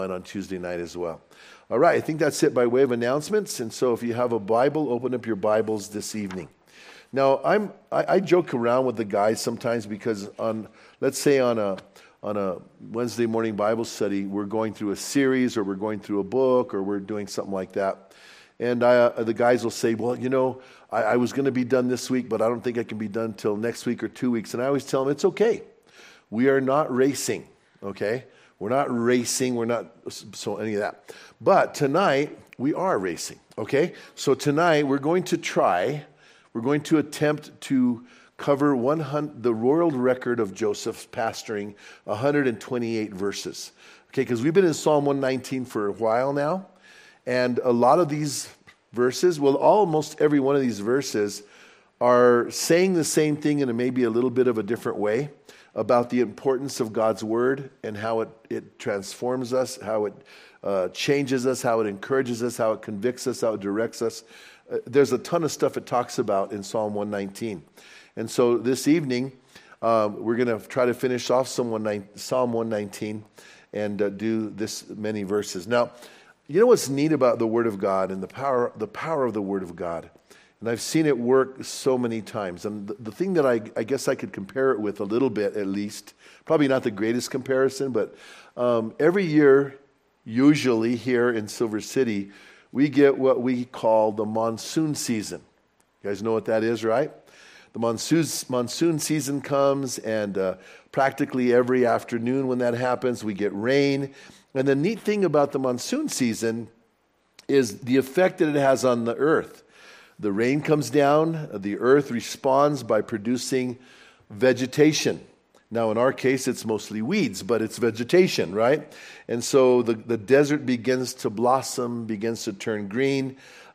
on Tuesday night as well. All right, I think that's it by way of announcements. And so if you have a Bible, open up your Bibles this evening. Now, I joke around with the guys sometimes because let's say on a Wednesday morning Bible study, we're going through a series or we're going through a book or we're doing something like that. And the guys will say, well, I was going to be done this week, but I don't think I can be done till next week or 2 weeks. And I always tell them, it's okay. We are not racing, okay? We're not racing. We're not so any of that. But tonight, we are racing, okay? So tonight, we're going to attempt to cover the world record of Joseph pastoring 128 verses, okay? Because we've been in Psalm 119 for a while now. And a lot of these verses, well, almost every one of these verses are saying the same thing in maybe a little bit of a different way about the importance of God's Word and how it transforms us, how it changes us, how it encourages us, how it convicts us, how it directs us. There's a ton of stuff it talks about in Psalm 119. And so this evening, we're going to try to finish off Psalm 119 and do this many verses. Now, you know what's neat about the Word of God and the power of the Word of God? And I've seen it work so many times. And the thing that I guess I could compare it with a little bit at least, probably not the greatest comparison, but every year, usually here in Silver City, we get what we call the monsoon season. You guys know what that is, right? The monsoon season comes, and practically every afternoon when that happens, we get rain. And the neat thing about the monsoon season is the effect that it has on the earth. The rain comes down, the earth responds by producing vegetation. Now, in our case, it's mostly weeds, but it's vegetation, right? And so the desert begins to blossom, begins to turn green.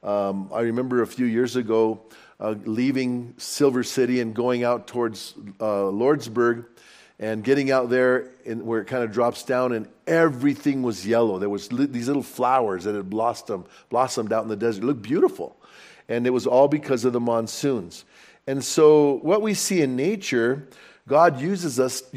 I remember a few years ago leaving Silver City and going out towards Lordsburg and getting out there where it kind of drops down, and everything was yellow. There was these little flowers that had blossomed out in the desert. It looked beautiful. And it was all because of the monsoons. And so what we see in nature, God uses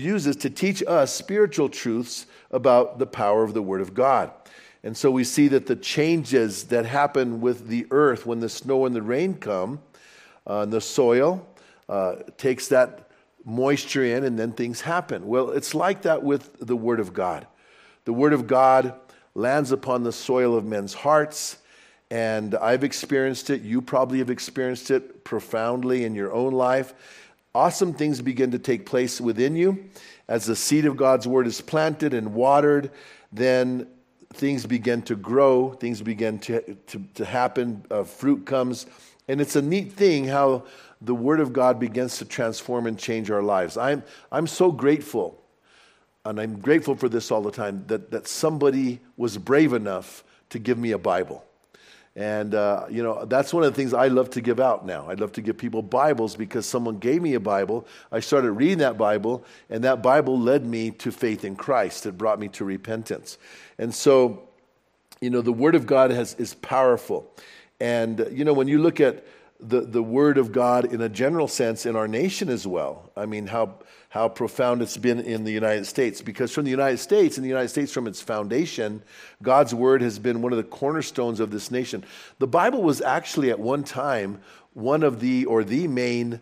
to teach us spiritual truths about the power of the Word of God. And so we see that the changes that happen with the earth when the snow and the rain come, and the soil takes that moisture in, and then things happen. Well, it's like that with the Word of God. The Word of God lands upon the soil of men's hearts. And I've experienced it. You probably have experienced it profoundly in your own life. Awesome things begin to take place within you. As the seed of God's Word is planted and watered, then things begin to grow. Things begin to happen. Fruit comes. And it's a neat thing how the Word of God begins to transform and change our lives. I'm so grateful, and I'm grateful for this all the time, that somebody was brave enough to give me a Bible. And, that's one of the things I love to give out now. I love to give people Bibles because someone gave me a Bible. I started reading that Bible, and that Bible led me to faith in Christ. It brought me to repentance. And so, the Word of God is powerful. And, when you look at the Word of God in a general sense in our nation as well, I mean, how profound it's been in the United States. Because in the United States from its foundation, God's Word has been one of the cornerstones of this nation. The Bible was actually at one time one of the main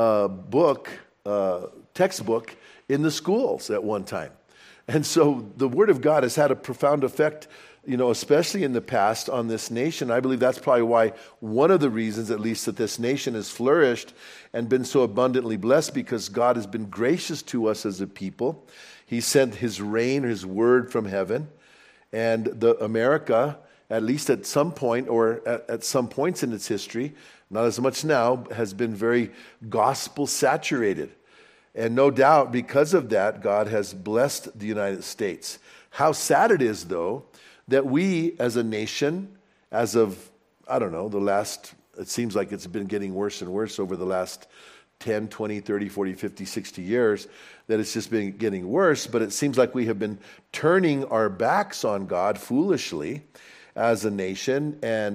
textbook in the schools at one time. And so the Word of God has had a profound effect, especially in the past on this nation. I believe that's probably why one of the reasons, at least, that this nation has flourished and been so abundantly blessed, because God has been gracious to us as a people. He sent His rain, His Word from heaven. And America, at least at some point, or at some points in its history, not as much now, has been very gospel saturated. And no doubt, because of that, God has blessed the United States. How sad it is, though, that we as a nation, as of, it seems like it's been getting worse and worse over the last 10, 20, 30, 40, 50, 60 years, that it's just been getting worse. But it seems like we have been turning our backs on God foolishly as a nation. And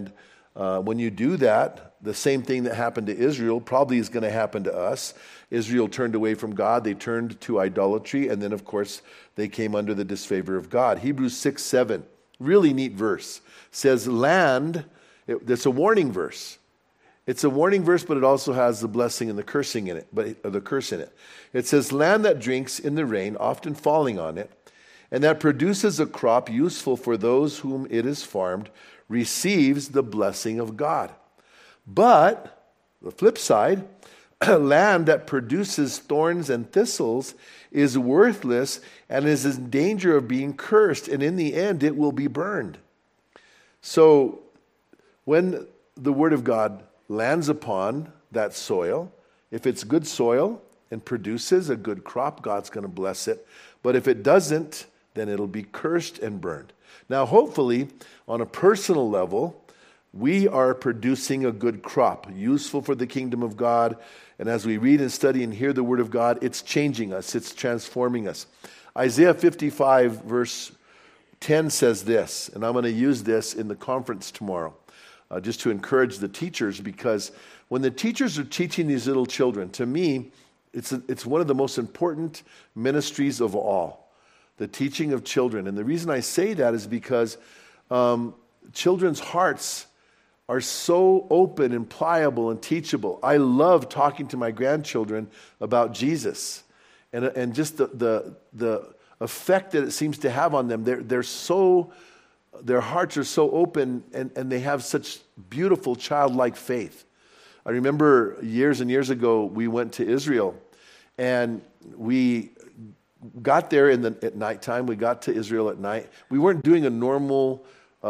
When you do that, the same thing that happened to Israel probably is going to happen to us. Israel turned away from God. They turned to idolatry. And then, of course, they came under the disfavor of God. Hebrews 6:7, really neat verse, says land. It's a warning verse. It's a warning verse, but it also has the blessing and the cursing in it, the curse in it. It says, land that drinks in the rain, often falling on it, and that produces a crop useful for those whom it is farmed, receives the blessing of God. But, the flip side, land that produces thorns and thistles is worthless and is in danger of being cursed, and in the end it will be burned. So, when the Word of God lands upon that soil, if it's good soil and produces a good crop, God's going to bless it. But if it doesn't, then it'll be cursed and burned. Now, hopefully, on a personal level, we are producing a good crop, useful for the kingdom of God. And as we read and study and hear the Word of God, it's changing us, it's transforming us. Isaiah 55, verse 10 says this, and I'm going to use this in the conference tomorrow, just to encourage the teachers, because when the teachers are teaching these little children, to me, it's one of the most important ministries of all, the teaching of children. And the reason I say that is because children's hearts are so open and pliable and teachable. I love talking to my grandchildren about Jesus and just the effect that it seems to have on them. Their hearts are so open and they have such beautiful childlike faith. I remember years and years ago, we went to Israel and we got there at nighttime. We got to Israel at night. We weren't doing a normal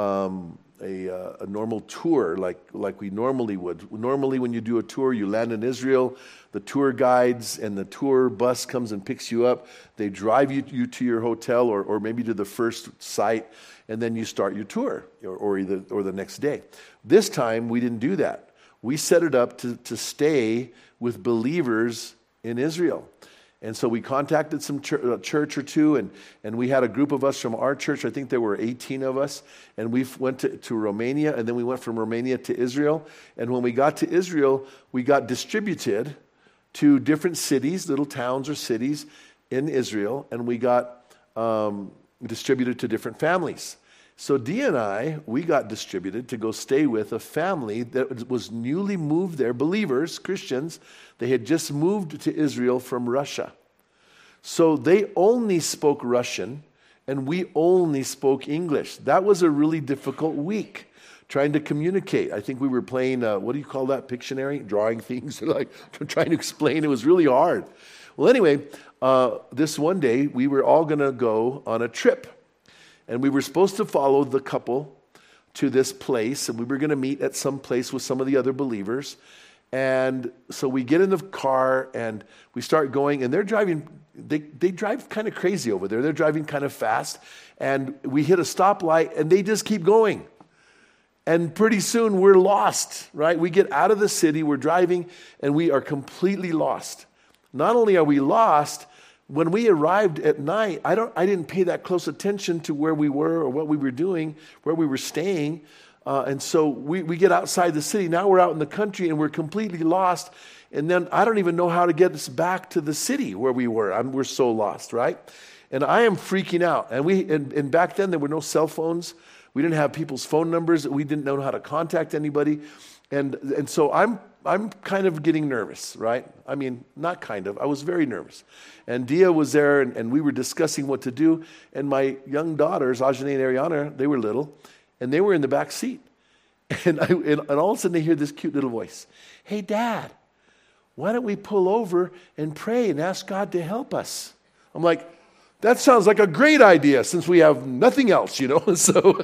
a normal tour like we normally would. Normally when you do a tour, you land in Israel, the tour guides and the tour bus comes and picks you up. They drive you to your hotel or maybe to the first site, and then you start your tour or the next day. This time we didn't do that. We set it up to stay with believers in Israel. And so we contacted some church or two, and we had a group of us from our church. I think there were 18 of us, and we went to Romania, and then we went from Romania to Israel. And when we got to Israel, we got distributed to different cities, little towns or cities in Israel, and we got distributed to different families. So Dee and I, we got distributed to go stay with a family that was newly moved there, believers, Christians. They had just moved to Israel from Russia. So they only spoke Russian, and we only spoke English. That was a really difficult week, trying to communicate. I think we were playing, what do you call that, Pictionary? Drawing things, like trying to explain. It was really hard. Well, anyway, this one day, we were all going to go on a trip. And we were supposed to follow the couple to this place, and we were going to meet at some place with some of the other believers. And so we get in the car, and we start going, and they're driving, they drive kind of crazy over there. They're driving kind of fast, and we hit a stoplight, and they just keep going. And pretty soon, we're lost, right? We get out of the city, we're driving, and we are completely lost. Not only are we lost, when we arrived at night, I didn't pay that close attention to where we were or what we were doing, where we were staying. And so we get outside the city. Now we're out in the country and we're completely lost. And then I don't even know how to get us back to the city where we were. We're so lost, right? And I am freaking out. And back then there were no cell phones. We didn't have people's phone numbers. We didn't know how to contact anybody. And so I'm kind of getting nervous, right? I mean, not kind of. I was very nervous. And Dia was there, and we were discussing what to do. And my young daughters, Ajane and Ariana, they were little, and they were in the back seat. And all of a sudden, they hear this cute little voice. Hey, Dad, why don't we pull over and pray and ask God to help us? I'm like, that sounds like a great idea since we have nothing else, So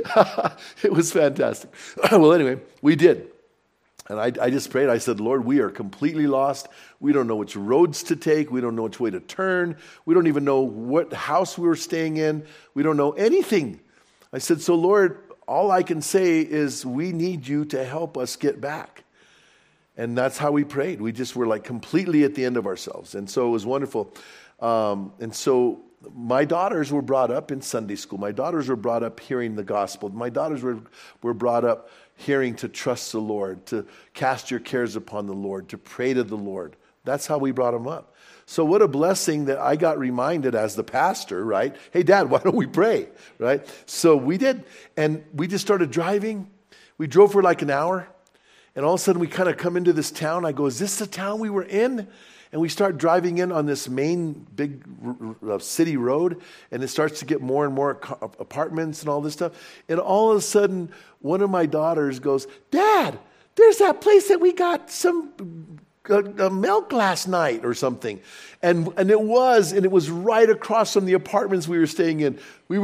it was fantastic. Well, anyway, we did. And I just prayed. I said, Lord, we are completely lost. We don't know which roads to take. We don't know which way to turn. We don't even know what house we were staying in. We don't know anything. I said, so Lord, all I can say is we need you to help us get back. And that's how we prayed. We just were like completely at the end of ourselves. And so it was wonderful. And so my daughters were brought up in Sunday school. My daughters were brought up hearing the gospel. My daughters were brought up hearing to trust the Lord, to cast your cares upon the Lord, to pray to the Lord. That's how we brought them up. So what a blessing that I got reminded as the pastor, right? Hey, Dad, why don't we pray, right? So we did, and we just started driving. We drove for like an hour, and all of a sudden we kind of come into this town. I go, is this the town we were in? And we start driving in on this main big city road, and it starts to get more and more apartments and all this stuff. And all of a sudden, one of my daughters goes, Dad, there's that place that we got some milk last night or something. And it was right across from the apartments we were staying in. It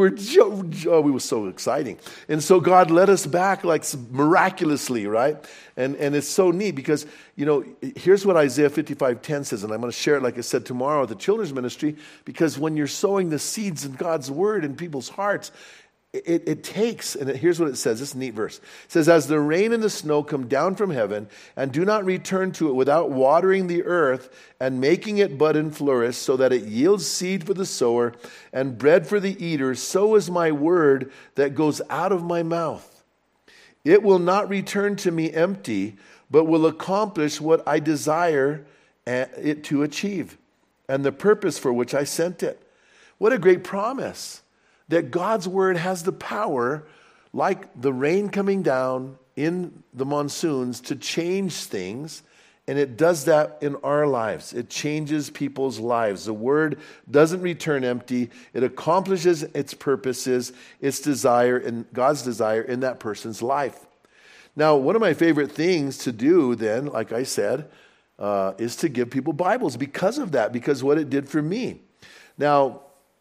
was so exciting. And so God led us back like miraculously, right? And it's so neat because, here's what Isaiah 55:10 says, and I'm going to share it, like I said, tomorrow at the children's ministry, because when you're sowing the seeds in God's word in people's hearts, it takes, and here's what it says. This is a neat verse. It says, as the rain and the snow come down from heaven and do not return to it without watering the earth and making it bud and flourish so that it yields seed for the sower and bread for the eater, so is my word that goes out of my mouth. It will not return to me empty, but will accomplish what I desire it to achieve and the purpose for which I sent it. What a great promise. That God's word has the power, like the rain coming down in the monsoons, to change things. And it does that in our lives. It changes people's lives. The word doesn't return empty. It accomplishes its purposes, its desire, and God's desire in that person's life. Now, one of my favorite things to do then, like I said, is to give people Bibles because of that, because what it did for me. Now,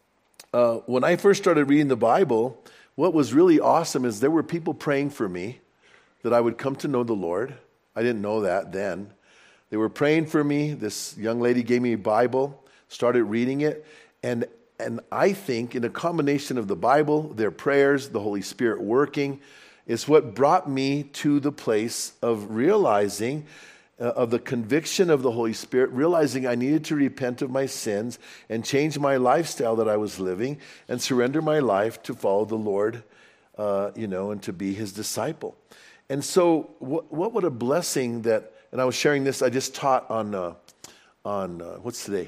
when I first started reading the Bible, what was really awesome is there were people praying for me that I would come to know the Lord. I didn't know that then. They were praying for me. This young lady gave me a Bible, started reading it, and I think in a combination of the Bible, their prayers, the Holy Spirit working, is what brought me to the place of realizing of the conviction of the Holy Spirit, realizing I needed to repent of my sins and change my lifestyle that I was living and surrender my life to follow the Lord, and to be his disciple. And so what a blessing that, and I was sharing this, I just taught on what's today?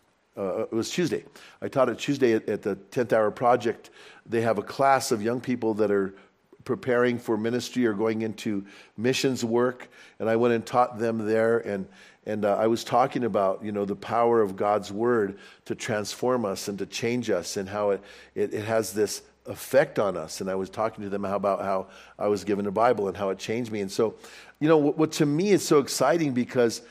It was Tuesday. I taught it Tuesday at the 10th Hour Project. They have a class of young people that are preparing for ministry or going into missions work, and I went and taught them there, and I was talking about the power of God's word to transform us and to change us, and how it has this effect on us. And I was talking to them about how I was given a Bible and how it changed me. And so, what to me is so exciting because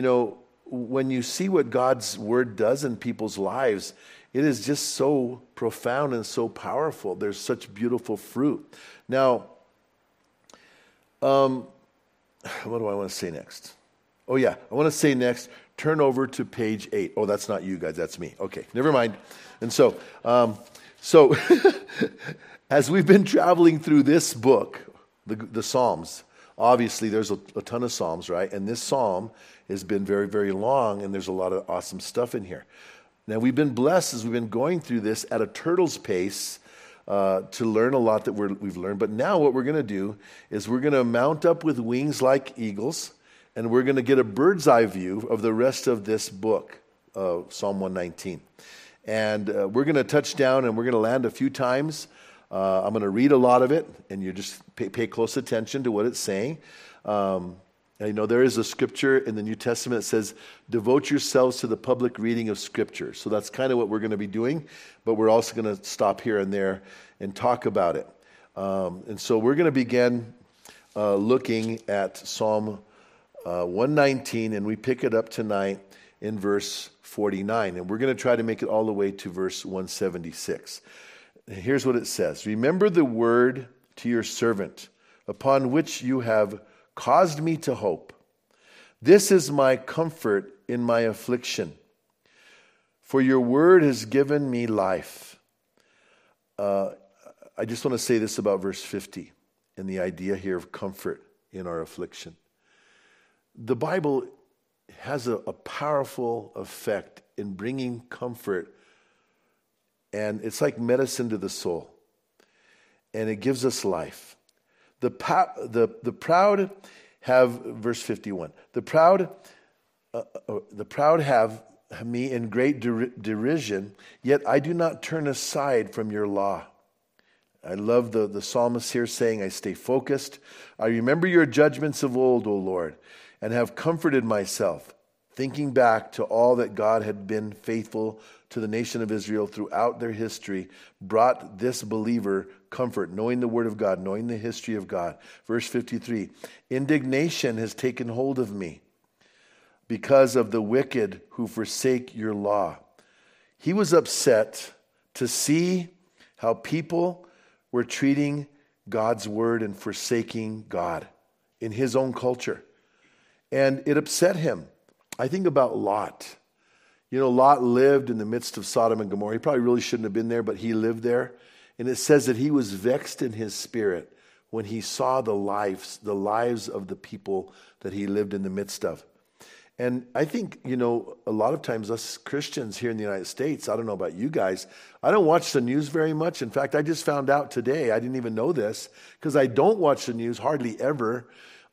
when you see what God's word does in people's lives, it is just so profound and so powerful. There's such beautiful fruit. Now, what do I want to say next? Oh, yeah. I want to say next, turn over to page 8. Oh, that's not you guys. That's me. Okay, never mind. And so as we've been traveling through this book, the Psalms, obviously there's a ton of Psalms, right? And this Psalm has been very, very long, and there's a lot of awesome stuff in here. Now, we've been blessed as we've been going through this at a turtle's pace to learn a lot that we've learned. But now what we're going to do is we're going to mount up with wings like eagles, and we're going to get a bird's eye view of the rest of this book, Psalm 119. And we're going to touch down, and we're going to land a few times. I'm going to read a lot of it, and you just pay close attention to what it's saying. There is a scripture in the New Testament that says, devote yourselves to the public reading of Scripture. So that's kind of what we're going to be doing, but we're also going to stop here and there and talk about it. And so we're going to begin looking at Psalm 119, and we pick it up tonight in verse 49. And we're going to try to make it all the way to verse 176. And here's what it says. Remember the word to your servant, upon which you have caused me to hope. This is my comfort in my affliction, for your word has given me life. I just want to say this about verse 50 and the idea here of comfort in our affliction. The Bible has a powerful effect in bringing comfort and it's like medicine to the soul, and it gives us life. The proud have, verse 51, the proud have me in great derision, yet I do not turn aside from your law. I love the psalmist here saying, I stay focused. I remember your judgments of old, O Lord, and have comforted myself, thinking back to all that God had been faithful to the nation of Israel throughout their history, brought this believer comfort, knowing the word of God, knowing the history of God. Verse 53, indignation has taken hold of me because of the wicked who forsake your law. He was upset to see how people were treating God's word and forsaking God in his own culture. And it upset him. I think about Lot. You know, Lot lived in the midst of Sodom and Gomorrah. He probably really shouldn't have been there, but he lived there. And it says that he was vexed in his spirit when he saw the lives of the people that he lived in the midst of. And I think, you know, a lot of times us Christians here in the United States, I don't know about you guys, I don't watch the news very much. In fact, I just found out today, I didn't even know this, because I don't watch the news hardly ever.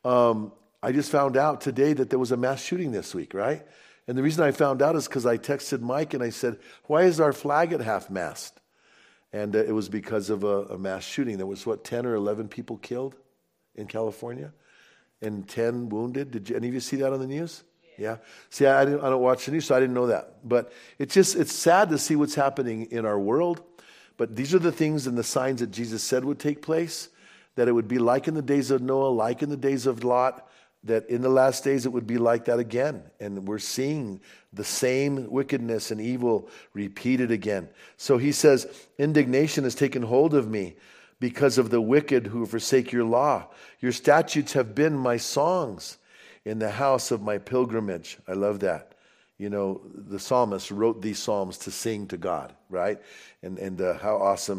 I just found out today that there was a mass shooting this week, right? And the reason I found out is because I texted Mike and I said, why is our flag at half-mast? And it was because of a mass shooting. There was, 10 or 11 people killed in California and 10 wounded. Did any of you see that on the news? Yeah. See, I don't watch the news, so I didn't know that. But it's sad to see what's happening in our world. But these are the things and the signs that Jesus said would take place, that it would be like in the days of Noah, like in the days of Lot, that in the last days it would be like that again. And we're seeing the same wickedness and evil repeated again. So he says, indignation has taken hold of me because of the wicked who forsake your law. Your statutes have been my songs in the house of my pilgrimage. I love that. You know, the psalmist wrote these psalms to sing to God, right? And how awesome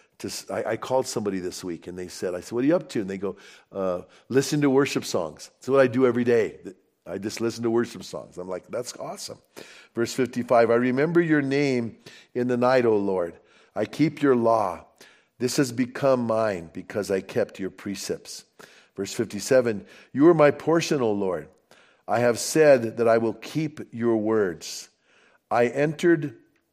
I called somebody this week and I said, what are you up to? And they go, listen to worship songs. That's what I do every day. I just listen to worship songs. I'm like, that's awesome. Verse 55, I remember your name in the night, O Lord. I keep your law. This has become mine because I kept your precepts. Verse 57, you are my portion, O Lord. I have said that I will keep your words. I entreated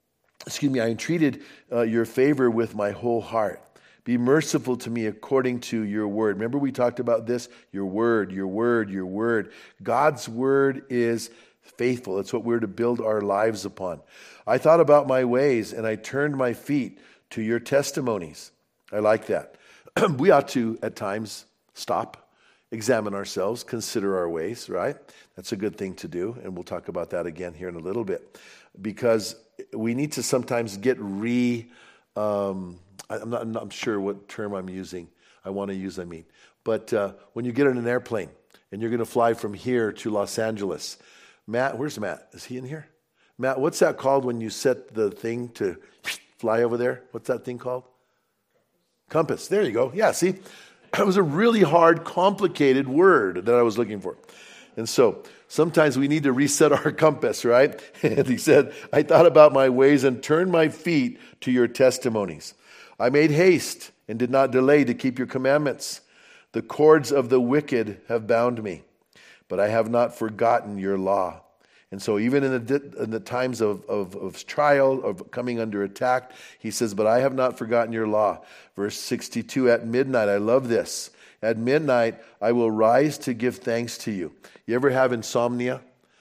your favor with my whole heart. Be merciful to me according to your word. Remember we talked about this? Your word, your word, your word. God's word is faithful. It's what we're to build our lives upon. I thought about my ways and I turned my feet to your testimonies. I like that. We ought to, at times, stop, examine ourselves, consider our ways, right? That's a good thing to do, and we'll talk about that again here in a little bit. Because we need to sometimes get I'm not sure what term I'm using. But when you get in an airplane and you're going to fly from here to Los Angeles, Matt, where's Matt? Is he in here? Matt, what's that called when you set the thing to fly over there? What's that thing called? Compass. There you go. Yeah, see? It was a really hard, complicated word that I was looking for. And so sometimes we need to reset our compass, right? And he said, I thought about my ways and turned my feet to your testimonies. I made haste and did not delay to keep your commandments. The cords of the wicked have bound me, but I have not forgotten your law. And so even in the times of trial, of coming under attack, he says, but I have not forgotten your law. Verse 62, at midnight, I love this. At midnight, I will rise to give thanks to you. You ever have insomnia?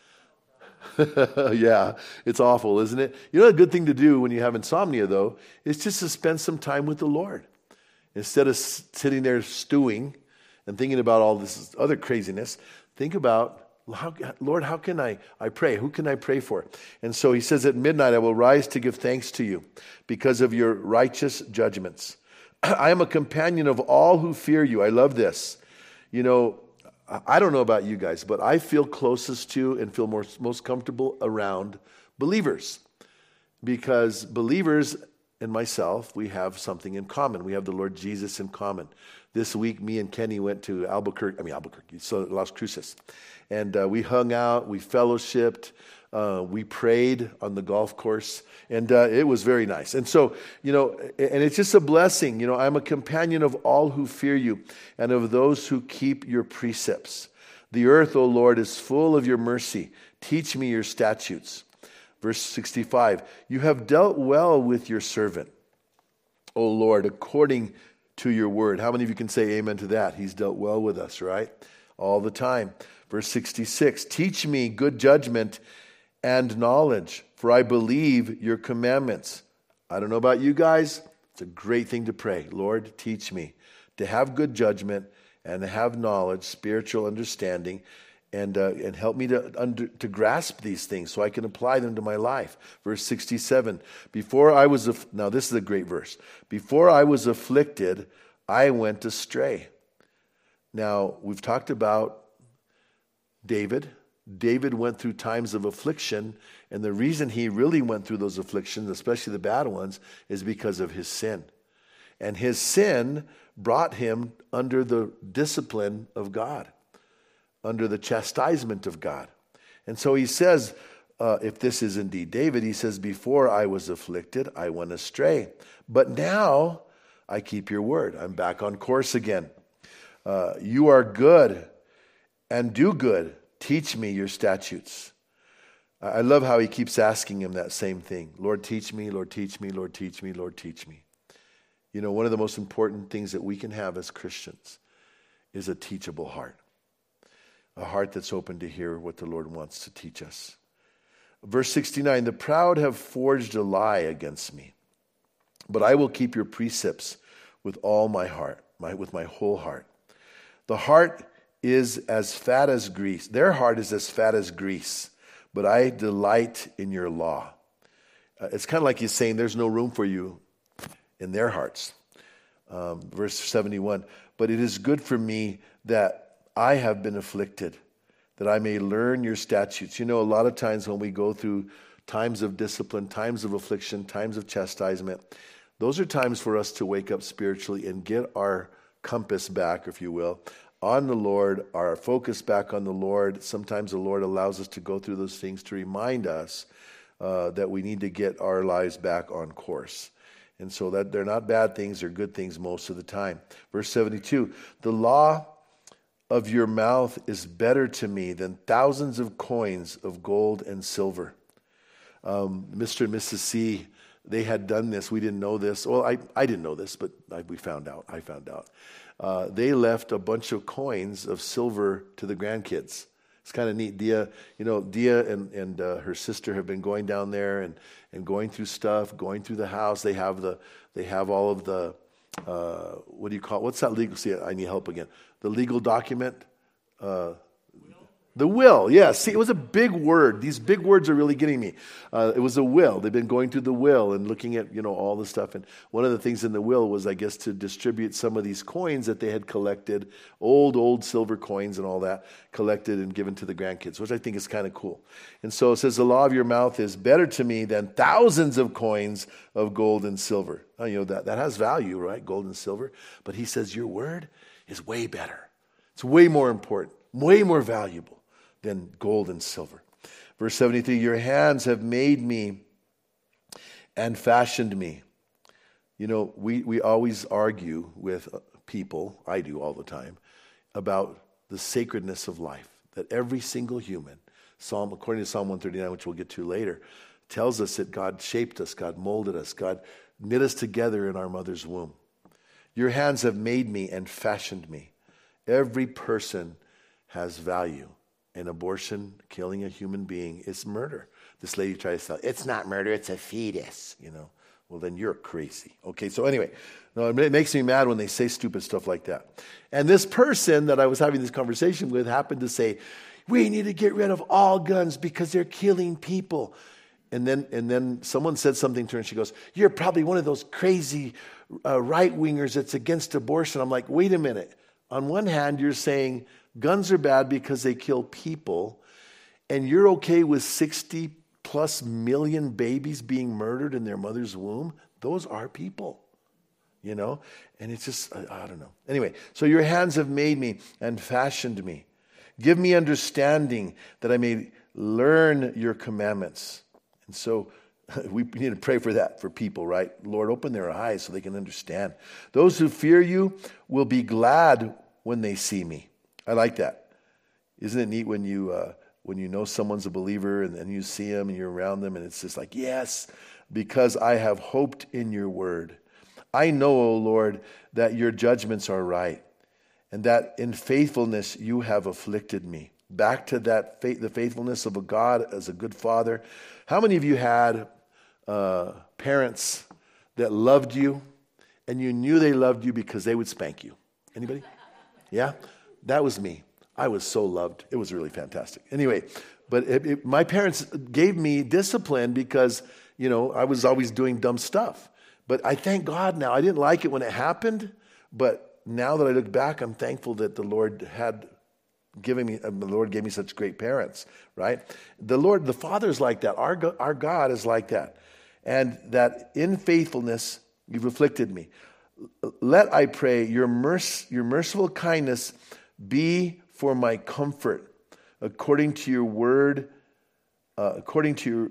Yeah, it's awful, isn't it? You know, a good thing to do when you have insomnia, though, is just to spend some time with the Lord. Instead of sitting there stewing and thinking about all this other craziness, think about, Lord, how can I pray? Who can I pray for? And so he says, at midnight, I will rise to give thanks to you because of your righteous judgments. I am a companion of all who fear you. I love this. You know, I don't know about you guys, but I feel closest to and feel most comfortable around believers. Because believers and myself, we have something in common. We have the Lord Jesus in common. This week, me and Kenny went to Las Cruces. And we hung out, we fellowshipped. We prayed on the golf course, and it was very nice. And so, and it's just a blessing. I'm a companion of all who fear you and of those who keep your precepts. The earth, O Lord, is full of your mercy. Teach me your statutes. Verse 65, you have dealt well with your servant, O Lord, according to your word. How many of you can say amen to that? He's dealt well with us, right? All the time. Verse 66, teach me good judgment and knowledge, for I believe your commandments. I don't know about you guys. It's a great thing to pray. Lord, teach me to have good judgment and to have knowledge, spiritual understanding, and help me to grasp these things so I can apply them to my life. Verse 67, now this is a great verse. Before I was afflicted, I went astray. Now, we've talked about David. David went through times of affliction, and the reason he really went through those afflictions, especially the bad ones, is because of his sin. And his sin brought him under the discipline of God, under the chastisement of God. And so he says, if this is indeed David, he says, before I was afflicted, I went astray. But now I keep your word. I'm back on course again. You are good and do good. Teach me your statutes. I love how he keeps asking him that same thing. Lord, teach me, Lord, teach me, Lord, teach me, Lord, teach me. One of the most important things that we can have as Christians is a teachable heart. A heart that's open to hear what the Lord wants to teach us. Verse 69, the proud have forged a lie against me, but I will keep your precepts with all my heart, with my whole heart. The heart is as fat as grease. Their heart is as fat as grease, but I delight in your law. It's kind of like he's saying there's no room for you in their hearts. Verse 71, but it is good for me that I have been afflicted, that I may learn your statutes. A lot of times when we go through times of discipline, times of affliction, times of chastisement, those are times for us to wake up spiritually and get our compass back, if you will, on the Lord, our focus back on the Lord. Sometimes the Lord allows us to go through those things to remind us that we need to get our lives back on course. And so that they're not bad things, they're good things most of the time. Verse 72, the law of your mouth is better to me than thousands of coins of gold and silver. Mr. and Mrs. C, they had done this. We didn't know this. Well, I didn't know this, but we found out. I found out. They left a bunch of coins of silver to the grandkids. It's kind of neat. Dia and her sister have been going down there and going through stuff, going through the house. They have all of the what do you call it? What's that legal? See, I need help again. The legal document. The will, yes. See, it was a big word. These big words are really getting me. It was a will. They've been going through the will and looking at, all the stuff. And one of the things in the will was, I guess, to distribute some of these coins that they had collected, old silver coins and all that, collected and given to the grandkids, which I think is kind of cool. And so it says, the law of your mouth is better to me than thousands of coins of gold and silver. That has value, right? Gold and silver. But he says, your word is way better. It's way more important, way more valuable than gold and silver. Verse 73, your hands have made me and fashioned me. We always argue with people, I do all the time, about the sacredness of life, that every single human, according to Psalm 139, which we'll get to later, tells us that God shaped us, God molded us, God knit us together in our mother's womb. Your hands have made me and fashioned me. Every person has value. And abortion, killing a human being, is murder. This lady tried to tell, it's not murder, it's a fetus, Well, then you're crazy. Okay, so anyway, no, it makes me mad when they say stupid stuff like that. And this person that I was having this conversation with happened to say, we need to get rid of all guns because they're killing people. And then someone said something to her and she goes, you're probably one of those crazy right-wingers that's against abortion. I'm like, wait a minute. On one hand, you're saying guns are bad because they kill people, and you're okay with 60 plus million babies being murdered in their mother's womb? Those are people, And it's just, I don't know. Anyway, so your hands have made me and fashioned me. Give me understanding that I may learn your commandments. And so we need to pray for that for people, right? Lord, open their eyes so they can understand. Those who fear you will be glad when they see me. I like that. Isn't it neat when you know someone's a believer and you see them and you're around them and it's just like, yes, because I have hoped in your word. I know, O Lord, that your judgments are right and that in faithfulness you have afflicted me. Back to that the faithfulness of a God as a good father. How many of you had parents that loved you and you knew they loved you because they would spank you? Anybody? Yeah? That was me. I was so loved. It was really fantastic. Anyway, but my parents gave me discipline because, I was always doing dumb stuff. But I thank God now. I didn't like it when it happened, but now that I look back, I'm thankful that the Lord gave me such great parents, right? The Father's like that. Our God is like that. And that in faithfulness, you've afflicted me. Let, I pray, your merciful kindness be for my comfort, according to your word, according to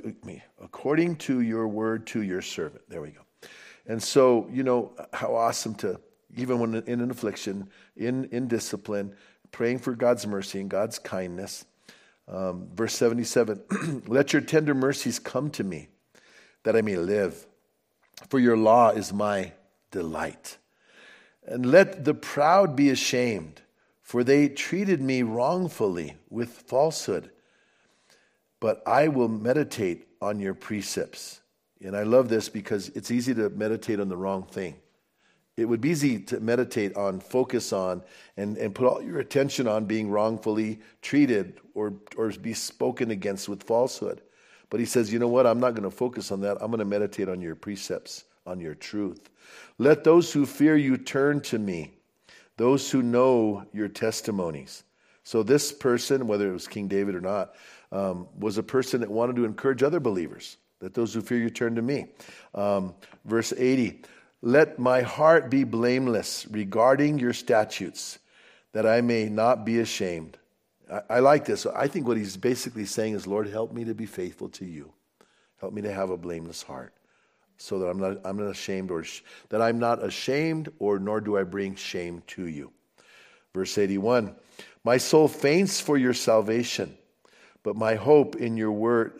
your word to your servant. There we go. And so, how awesome to, even when in an affliction, in discipline, praying for God's mercy and God's kindness. Verse 77, let your tender mercies come to me, that I may live. For your law is my delight. And let the proud be ashamed, for they treated me wrongfully with falsehood. But I will meditate on your precepts. And I love this because it's easy to meditate on the wrong thing. It would be easy to meditate on, focus on, and put all your attention on being wrongfully treated or be spoken against with falsehood. But he says, you know what? I'm not going to focus on that. I'm going to meditate on your precepts, on your truth. Let those who fear you turn to me, those who know your testimonies. So this person, whether it was King David or not, was a person that wanted to encourage other believers. Let those who fear you turn to me. Verse 80, let my heart be blameless regarding your statutes, that I may not be ashamed. I like this. I think what he's basically saying is, Lord, help me to be faithful to you. Help me to have a blameless heart, so that I'm not ashamed, or that I'm not ashamed, or nor do I bring shame to you. Verse 81, my soul faints for your salvation, but I hope in your word.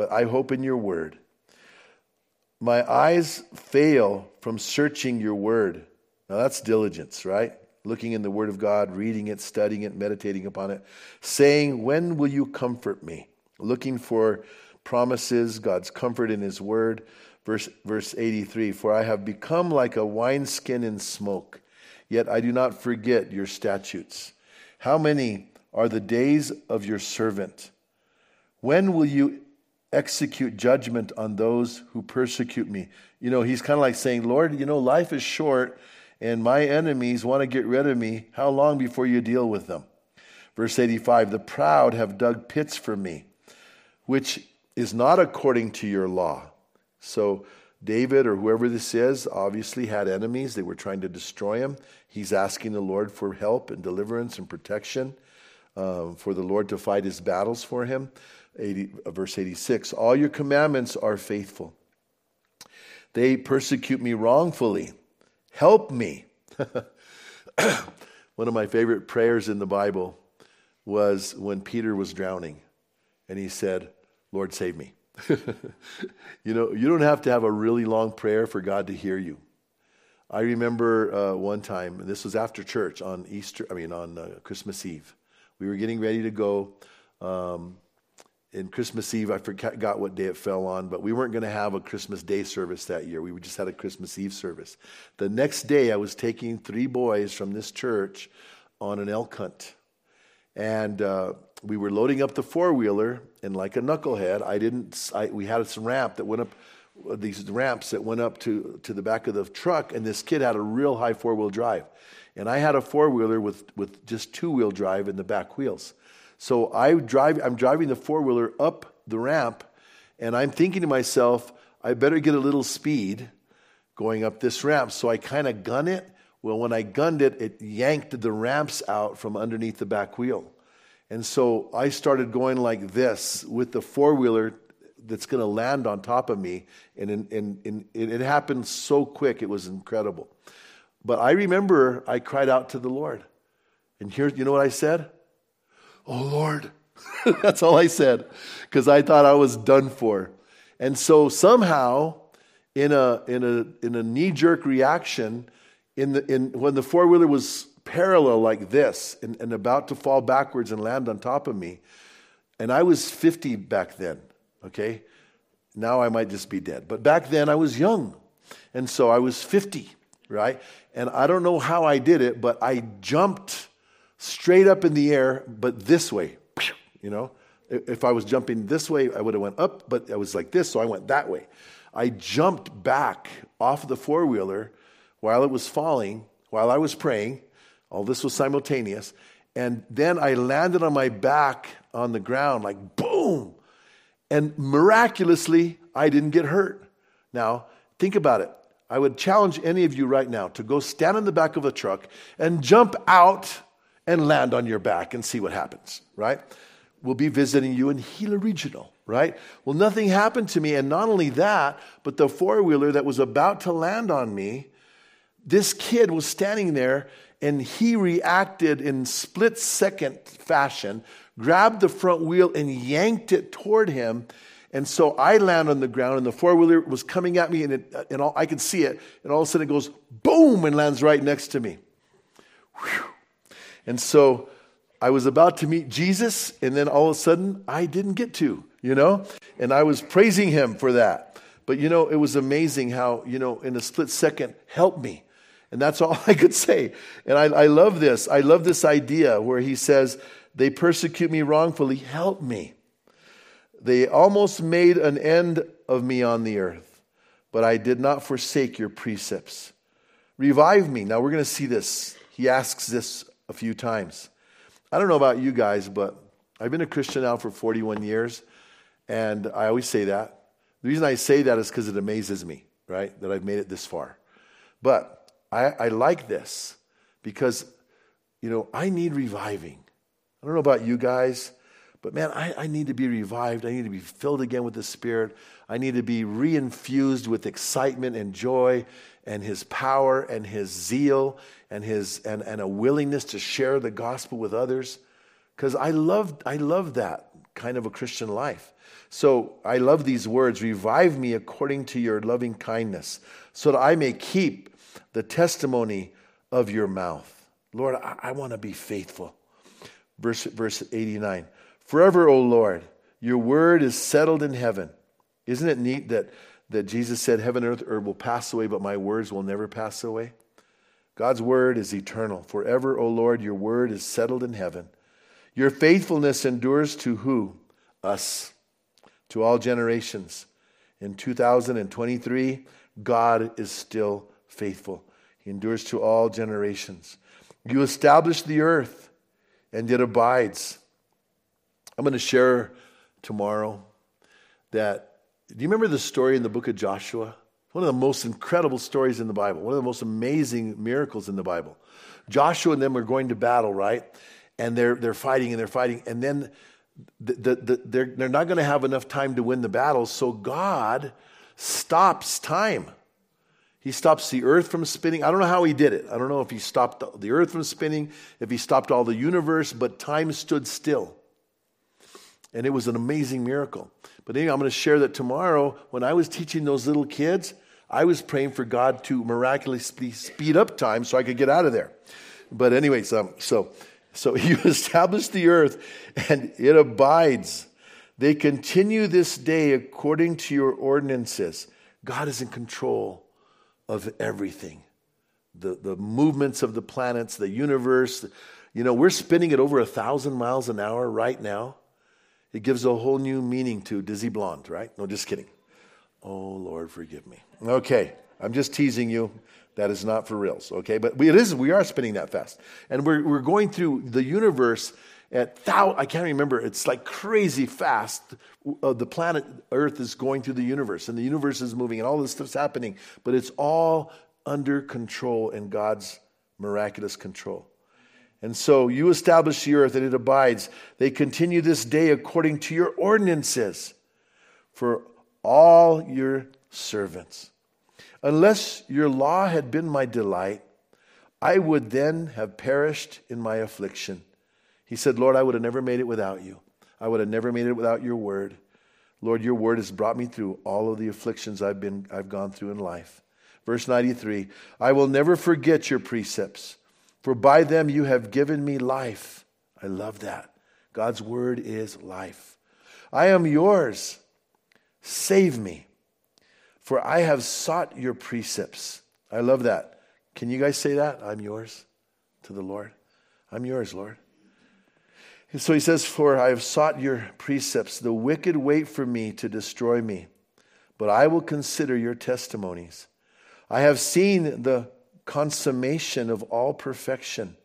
My eyes fail from searching your word. Now that's diligence, right? Looking in the word of God, reading it, studying it, meditating upon it, saying, when will you comfort me? Looking for promises, God's comfort in his word. Verse 83, for I have become like a wineskin in smoke, yet I do not forget your statutes. How many are the days of your servant? When will you execute judgment on those who persecute me? He's kind of like saying, Lord, life is short and my enemies want to get rid of me. How long before you deal with them? Verse 85, the proud have dug pits for me, which is not according to your law. So David, or whoever this is, obviously had enemies. They were trying to destroy him. He's asking the Lord for help and deliverance and protection, for the Lord to fight his battles for him. Verse 86, all your commandments are faithful. They persecute me wrongfully. Help me. One of my favorite prayers in the Bible was when Peter was drowning and he said, Lord, save me. You don't have to have a really long prayer for God to hear you. I remember one time, and this was after church on Christmas Eve. We were getting ready to go. In Christmas Eve, I forgot what day it fell on, but we weren't going to have a Christmas Day service that year. We just had a Christmas Eve service. The next day, I was taking 3 boys from this church on an elk hunt. And we were loading up the 4-wheeler, and like a knucklehead, we had some ramps that went up to the back of the truck, and this kid had a real high 4-wheel drive. And I had a 4-wheeler with just 2-wheel drive in the back wheels. So I'm driving the 4-wheeler up the ramp, and I'm thinking to myself, I better get a little speed going up this ramp. So I kind of gun it. Well, when I gunned it, it yanked the ramps out from underneath the back wheel. And so I started going like this with the four-wheeler that's going to land on top of me. And it happened so quick, it was incredible. But I remember I cried out to the Lord. And here, you know what I said? Oh, Lord. That's all I said, because I thought I was done for. And so somehow, in a knee-jerk reaction, when the four-wheeler was parallel like this and about to fall backwards and land on top of me, and I was 50 back then, okay? Now I might just be dead. But back then I was young, and so I was 50, right? And I don't know how I did it, but I jumped straight up in the air, but this way, you know? If I was jumping this way, I would have went up, but I was like this, so I went that way. I jumped back off the four-wheeler while it was falling, while I was praying. All this was simultaneous. And then I landed on my back on the ground, like boom. And miraculously, I didn't get hurt. Now, think about it. I would challenge any of you right now to go stand in the back of a truck and jump out and land on your back and see what happens, right? We'll be visiting you in Gila Regional, right? Well, nothing happened to me. And not only that, but the four-wheeler that was about to land on me, this kid was standing there and he reacted in split-second fashion, grabbed the front wheel and yanked it toward him. And so I land on the ground and the four-wheeler was coming at me and I could see it. And all of a sudden it goes boom and lands right next to me. Whew. And so I was about to meet Jesus, and then all of a sudden, I didn't get to, you know? And I was praising him for that. But, you know, it was amazing how, you know, in a split second, help me. And that's all I could say. And I love this. I love this idea where he says, they persecute me wrongfully, help me. They almost made an end of me on the earth, but I did not forsake your precepts. Revive me. Now, we're going to see this. He asks this a few times. I don't know about you guys, but I've been a Christian now for 41 years, and I always say that. The reason I say that is because it amazes me, right, that I've made it this far. But I like this because, you know, I need reviving. I don't know about you guys, but man, I need to be revived. I need to be filled again with the Spirit. I need to be reinfused with excitement and joy and his power and his zeal and a willingness to share the gospel with others. Because I love that kind of a Christian life. So I love these words, revive me according to your loving kindness, so that I may keep the testimony of your mouth. Lord, I want to be faithful. Verse 89. Forever, O Lord, your word is settled in heaven. Isn't it neat that Jesus said, heaven and earth will pass away, but my words will never pass away? God's word is eternal. Forever, O Lord, your word is settled in heaven. Your faithfulness endures to who? Us. To all generations. In 2023, God is still faithful. He endures to all generations. You established the earth, and it abides. I'm going to share tomorrow that, do you remember the story in the book of Joshua? One of the most incredible stories in the Bible. One of the most amazing miracles in the Bible. Joshua and them are going to battle, right? And they're fighting and they're fighting. And then they're not going to have enough time to win the battle. So God stops time. He stops the earth from spinning. I don't know how he did it. I don't know if he stopped the earth from spinning, if he stopped all the universe, but time stood still. And it was an amazing miracle. But anyway, I'm going to share that tomorrow. When I was teaching those little kids, I was praying for God to miraculously speed up time so I could get out of there. But anyways, so you established the earth and it abides. They continue this day according to your ordinances. God is in control of everything. The movements of the planets, the universe. You know, we're spinning at over 1,000 miles an hour right now. It gives a whole new meaning to Dizzy Blonde, right? No, just kidding. Oh, Lord, forgive me. Okay, I'm just teasing you. That is not for reals, okay? But it is. We are spinning that fast. And we're going through the universe at I can't remember. It's like crazy fast. The planet Earth is going through the universe, and the universe is moving, and all this stuff's happening. But it's all under control in God's miraculous control. And so you establish the earth and it abides. They continue this day according to your ordinances for all your servants. Unless your law had been my delight, I would then have perished in my affliction. He said, Lord, I would have never made it without you. I would have never made it without your word. Lord, your word has brought me through all of the afflictions I've gone through in life. Verse 93, I will never forget your precepts, for by them you have given me life. I love that. God's word is life. I am yours. Save me, for I have sought your precepts. I love that. Can you guys say that? I'm yours to the Lord. I'm yours, Lord. And so he says, for I have sought your precepts. The wicked wait for me to destroy me, but I will consider your testimonies. I have seen the consummation of all perfection,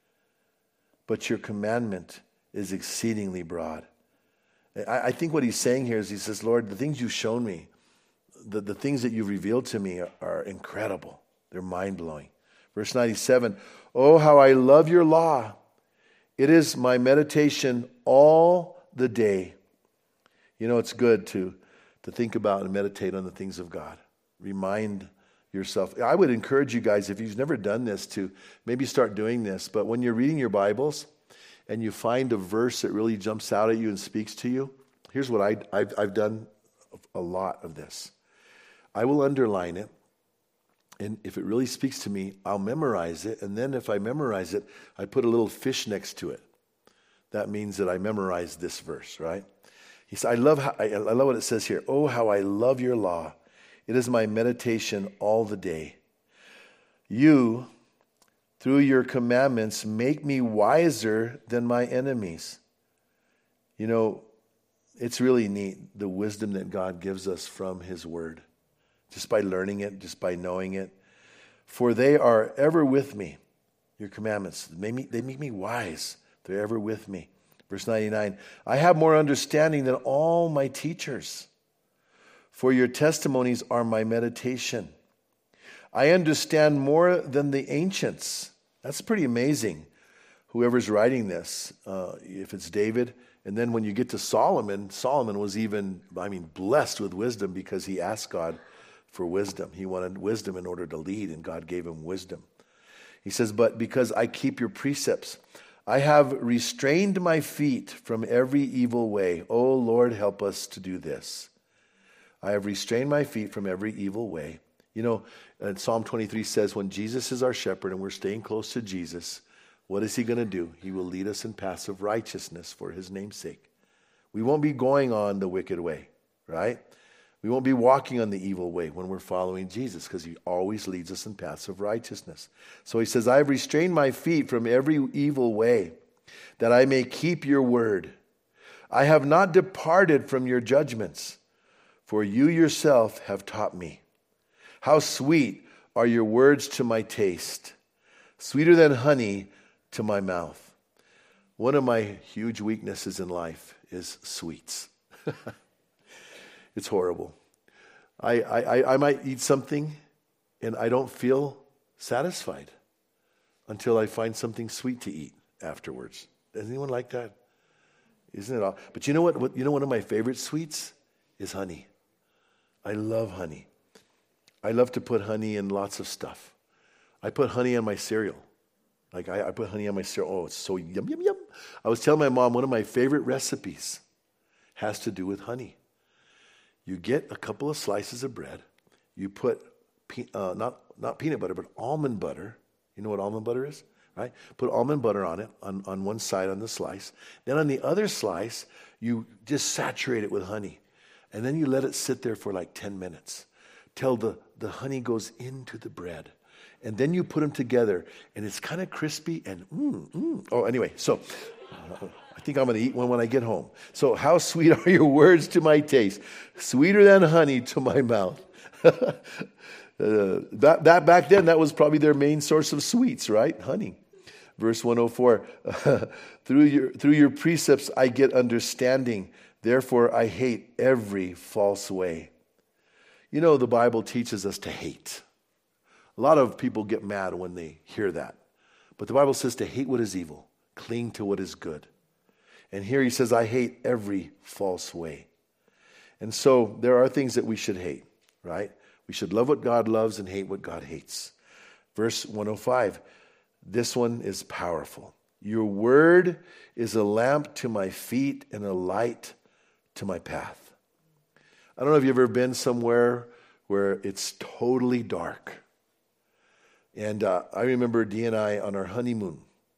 but your commandment is exceedingly broad. I think what he's saying here is he says, Lord, the things you've shown me, the things that you've revealed to me are incredible. They're mind-blowing. Verse 97, oh, how I love your law. It is my meditation all the day. You know, it's good to think about and meditate on the things of God. Remind yourself. I would encourage you guys, if you've never done this, to maybe start doing this. But when you're reading your Bibles and you find a verse that really jumps out at you and speaks to you, here's what I've done a lot of this. I will underline it. And if it really speaks to me, I'll memorize it. And then if I memorize it, I put a little fish next to it. That means that I memorized this verse, right? He said, I love what it says here. Oh, how I love your law. It is my meditation all the day. You, through your commandments, make me wiser than my enemies. You know, it's really neat, the wisdom that God gives us from his word. Just by learning it, just by knowing it. For they are ever with me. Your commandments, they make me wise. They're ever with me. Verse 99, I have more understanding than all my teachers. For your testimonies are my meditation. I understand more than the ancients. That's pretty amazing. Whoever's writing this, if it's David, and then when you get to Solomon was even, blessed with wisdom because he asked God for wisdom. He wanted wisdom in order to lead, and God gave him wisdom. He says, but because I keep your precepts, I have restrained my feet from every evil way. Oh, Lord, help us to do this. I have restrained my feet from every evil way. You know, Psalm 23 says when Jesus is our shepherd and we're staying close to Jesus, what is he going to do? He will lead us in paths of righteousness for his name's sake. We won't be going on the wicked way, right? We won't be walking on the evil way when we're following Jesus because he always leads us in paths of righteousness. So he says, I have restrained my feet from every evil way that I may keep your word. I have not departed from your judgments, for you yourself have taught me. How sweet are your words to my taste, sweeter than honey to my mouth. One of my huge weaknesses in life is sweets. It's horrible. I might eat something and I don't feel satisfied until I find something sweet to eat afterwards. Does anyone like that? Isn't it all? But you know what? You know one of my favorite sweets is honey. I love honey. I love to put honey in lots of stuff. I put honey on my cereal. I put honey on my cereal. Oh, it's so yum, yum, yum. I was telling my mom one of my favorite recipes has to do with honey. You get a couple of slices of bread. You put, not peanut butter, but almond butter. You know what almond butter is, right? Put almond butter on it, on one side on the slice. Then on the other slice, you just saturate it with honey. And then you let it sit there for like 10 minutes till the honey goes into the bread. And then you put them together, and it's kind of crispy and Oh, anyway, so I think I'm going to eat one when I get home. So how sweet are your words to my taste, sweeter than honey to my mouth. That back then, that was probably their main source of sweets, right? Honey. Verse 104, through your precepts I get understanding. Therefore I hate every false way. You know, the Bible teaches us to hate. A lot of people get mad when they hear that. But the Bible says to hate what is evil, cling to what is good. And here he says, I hate every false way. And so there are things that we should hate, right? We should love what God loves and hate what God hates. Verse 105, this one is powerful. Your word is a lamp to my feet and a light to my path. I don't know if you've ever been somewhere where it's totally dark. And I remember Dee and I on our honeymoon.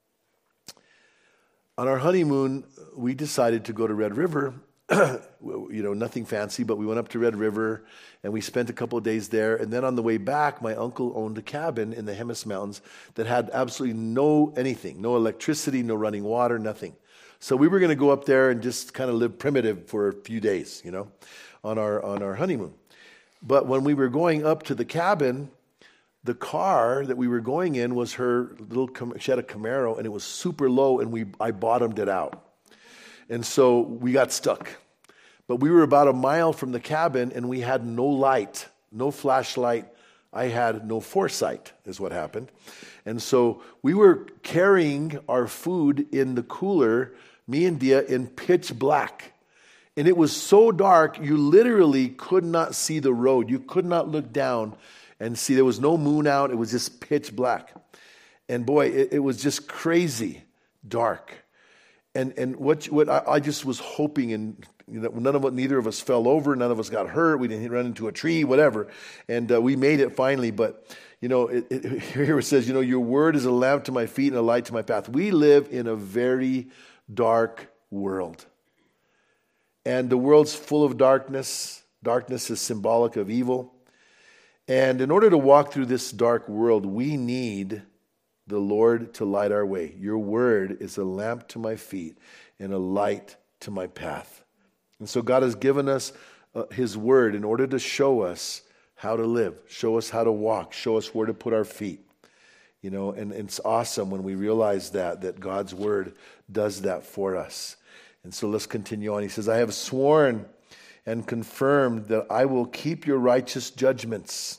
On our honeymoon, we decided to go to Red River. Nothing fancy, but we went up to Red River and we spent a couple of days there. And then on the way back, my uncle owned a cabin in the Jemez Mountains that had absolutely no electricity, no running water, nothing. So we were going to go up there and just kind of live primitive for a few days, on our honeymoon. But when we were going up to the cabin, the car that we were going in was she had a Camaro, and it was super low, and I bottomed it out. And so we got stuck. But we were about a mile from the cabin, and we had no light, no flashlight. I had no foresight, is what happened. And so we were carrying our food in the cooler, me and Dia, in pitch black. And it was so dark, you literally could not see the road. You could not look down and see. There was no moon out. It was just pitch black. And boy, it was just crazy dark. And what I just was hoping, and neither of us fell over, none of us got hurt, we didn't run into a tree, whatever, and we made it finally. But here it says, your word is a lamp to my feet and a light to my path. We live in a very dark world, and the world's full of darkness. Darkness is symbolic of evil, and in order to walk through this dark world, we need the Lord to light our way. Your word is a lamp to my feet and a light to my path. And so God has given us his word in order to show us how to live, show us how to walk, show us where to put our feet. And it's awesome when we realize that God's word does that for us. And so let's continue on. He says, I have sworn and confirmed that I will keep your righteous judgments.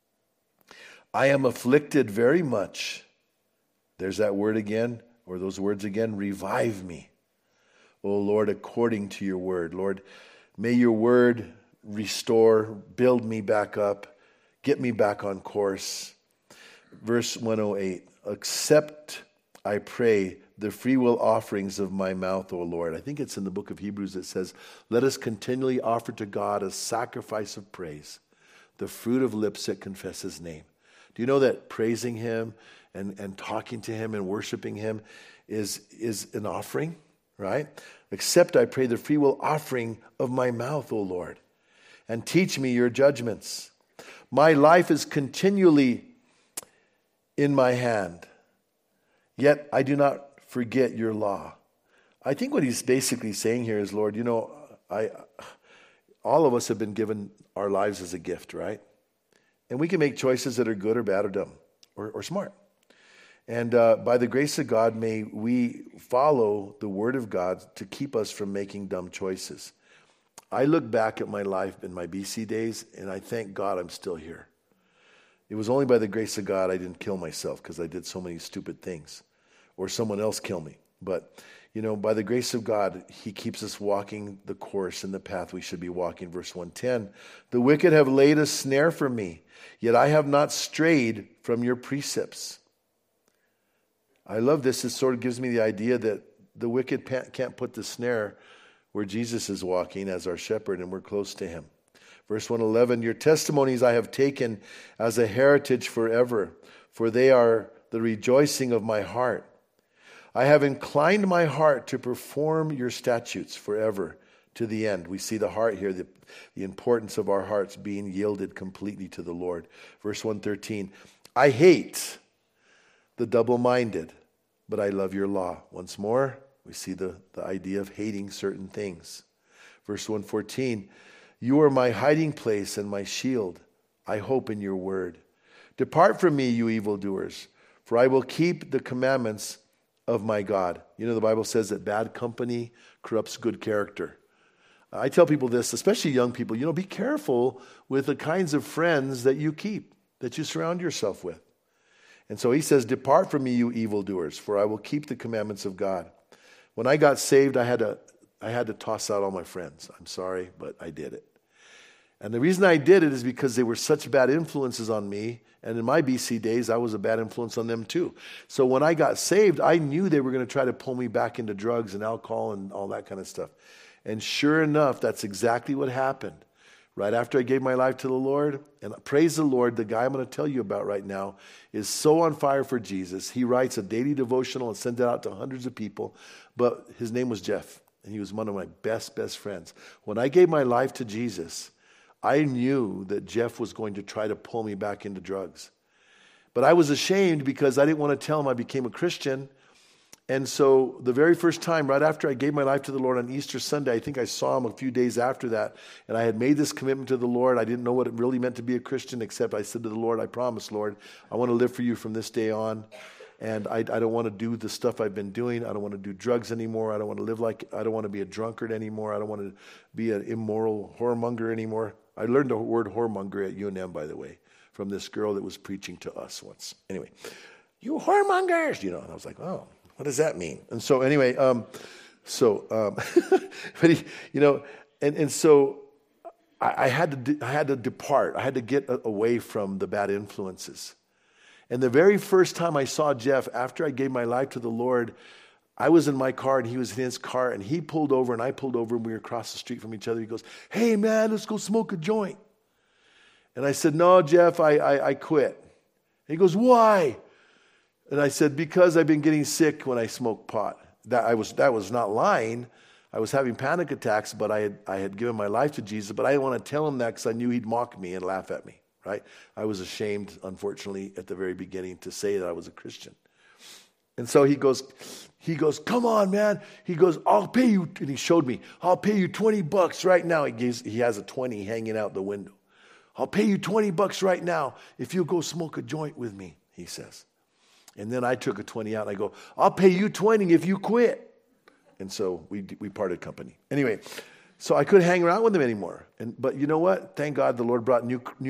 I am afflicted very much. There's that word again, or those words again, revive me, O Lord, according to your word. Lord, may your word restore, build me back up, get me back on course. Verse 108, accept, I pray, the freewill offerings of my mouth, O Lord. I think it's in the book of Hebrews that says, let us continually offer to God a sacrifice of praise, the fruit of lips that confess his name. Do you know that praising him and talking to him and worshiping him is an offering, right? Accept, I pray, the freewill offering of my mouth, O Lord, and teach me your judgments. My life is continually in my hand, yet I do not forget your law. I think what he's basically saying here is, Lord, all of us have been given our lives as a gift, right? And we can make choices that are good or bad or dumb or smart. And by the grace of God, may we follow the word of God to keep us from making dumb choices. I look back at my life in my BC days, and I thank God I'm still here. It was only by the grace of God I didn't kill myself because I did so many stupid things, or someone else kill me. But, by the grace of God, he keeps us walking the course and the path we should be walking. Verse 110, the wicked have laid a snare for me, yet I have not strayed from your precepts. I love this. It sort of gives me the idea that the wicked can't put the snare where Jesus is walking as our shepherd, and we're close to him. Verse 111, your testimonies I have taken as a heritage forever, for they are the rejoicing of my heart. I have inclined my heart to perform your statutes forever to the end. We see the heart here, the importance of our hearts being yielded completely to the Lord. Verse 113, I hate the double-minded, but I love your law. Once more, we see the idea of hating certain things. Verse 114, you are my hiding place and my shield. I hope in your word. Depart from me, you evildoers, for I will keep the commandments of my God. The Bible says that bad company corrupts good character. I tell people this, especially young people, be careful with the kinds of friends that you keep, that you surround yourself with. And so he says, depart from me, you evildoers, for I will keep the commandments of God. When I got saved, I had to toss out all my friends. I'm sorry, but I did it. And the reason I did it is because they were such bad influences on me. And in my BC days, I was a bad influence on them too. So when I got saved, I knew they were going to try to pull me back into drugs and alcohol and all that kind of stuff. And sure enough, that's exactly what happened. Right after I gave my life to the Lord, and praise the Lord, the guy I'm going to tell you about right now is so on fire for Jesus. He writes a daily devotional and sends it out to hundreds of people. But his name was Jeff, and he was one of my best friends. When I gave my life to Jesus, I knew that Jeff was going to try to pull me back into drugs. But I was ashamed because I didn't want to tell him I became a Christian. And so the very first time, right after I gave my life to the Lord on Easter Sunday, I think I saw him a few days after that, and I had made this commitment to the Lord. I didn't know what it really meant to be a Christian, except I said to the Lord, I promise, Lord, I want to live for you from this day on, and I don't want to do the stuff I've been doing. I don't want to do drugs anymore. I don't want to be a drunkard anymore. I don't want to be an immoral whoremonger anymore. I learned the word whoremonger at UNM, by the way, from this girl that was preaching to us once. Anyway, you whoremongers, and I was like, oh. What does that mean? And so anyway, but so I had to depart. I had to get away from the bad influences. And the very first time I saw Jeff, after I gave my life to the Lord, I was in my car and he was in his car, and he pulled over and I pulled over and we were across the street from each other. He goes, "Hey man, let's go smoke a joint." And I said, "No, Jeff, I quit." And he goes, "Why?" And I said, because I've been getting sick when I smoke pot. That was not lying. I was having panic attacks, but I had given my life to Jesus, but I didn't want to tell him that because I knew he'd mock me and laugh at me, right? I was ashamed, unfortunately, at the very beginning to say that I was a Christian. And so he goes, "Come on, man." He goes, "I'll pay you," and he showed me, "I'll pay you $20 right now." He has a 20 hanging out the window. "I'll pay you $20 right now if you go smoke a joint with me," he says. And then I took a 20 out and I go, "I'll pay you 20 if you quit." And so we parted company. Anyway, so I couldn't hang around with him anymore. But you know what? Thank God the Lord brought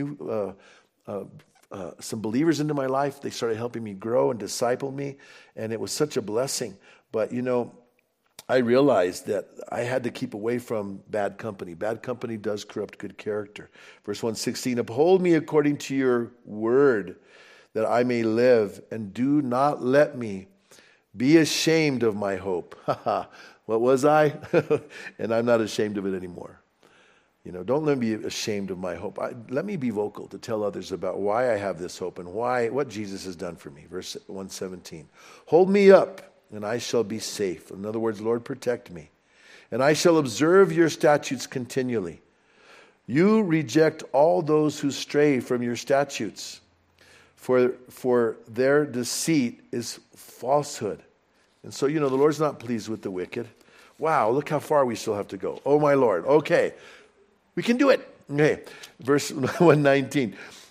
some believers into my life. They started helping me grow and disciple me. And it was such a blessing. But I realized that I had to keep away from bad company. Bad company does corrupt good character. Verse 116, "Uphold me according to your word, that I may live, and do not let me be ashamed of my hope." What was I? And I'm not ashamed of it anymore. Don't let me be ashamed of my hope. Let me be vocal to tell others about why I have this hope and what Jesus has done for me. Verse 117, "Hold me up, and I shall be safe." In other words, Lord, protect me. "And I shall observe your statutes continually. You reject all those who stray from your statutes. For their deceit is falsehood." And so, the Lord's not pleased with the wicked. Wow, look how far we still have to go. Oh, my Lord. Okay, we can do it. Okay, verse 119.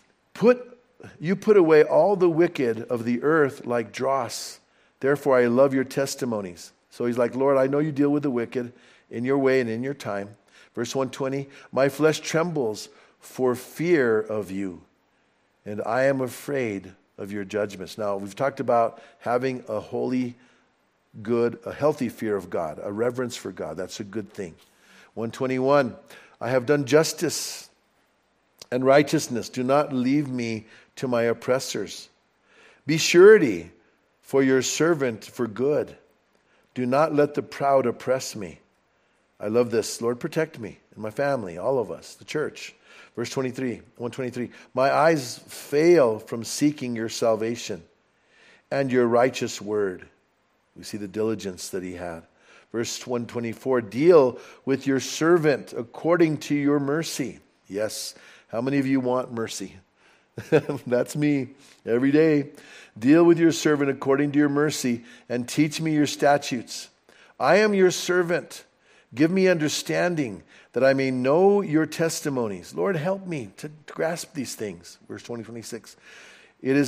You put away all the wicked of the earth like dross. Therefore, I love your testimonies. So he's like, Lord, I know you deal with the wicked in your way and in your time. Verse 120, "My flesh trembles for fear of you, and I am afraid of your judgments." Now, we've talked about having a holy, good, a healthy fear of God, a reverence for God. That's a good thing. 121, "I have done justice and righteousness. Do not leave me to my oppressors. Be surety for your servant for good. Do not let the proud oppress me." I love this. Lord, protect me and my family, all of us, the church. Verse 123, "My eyes fail from seeking your salvation and your righteous word." We see the diligence that he had. Verse 124, "Deal with your servant according to your mercy." Yes, how many of you want mercy? That's me every day. "Deal with your servant according to your mercy and teach me your statutes. I am your servant. Give me understanding that I may know your testimonies." Lord, help me to grasp these things. Verse 26. It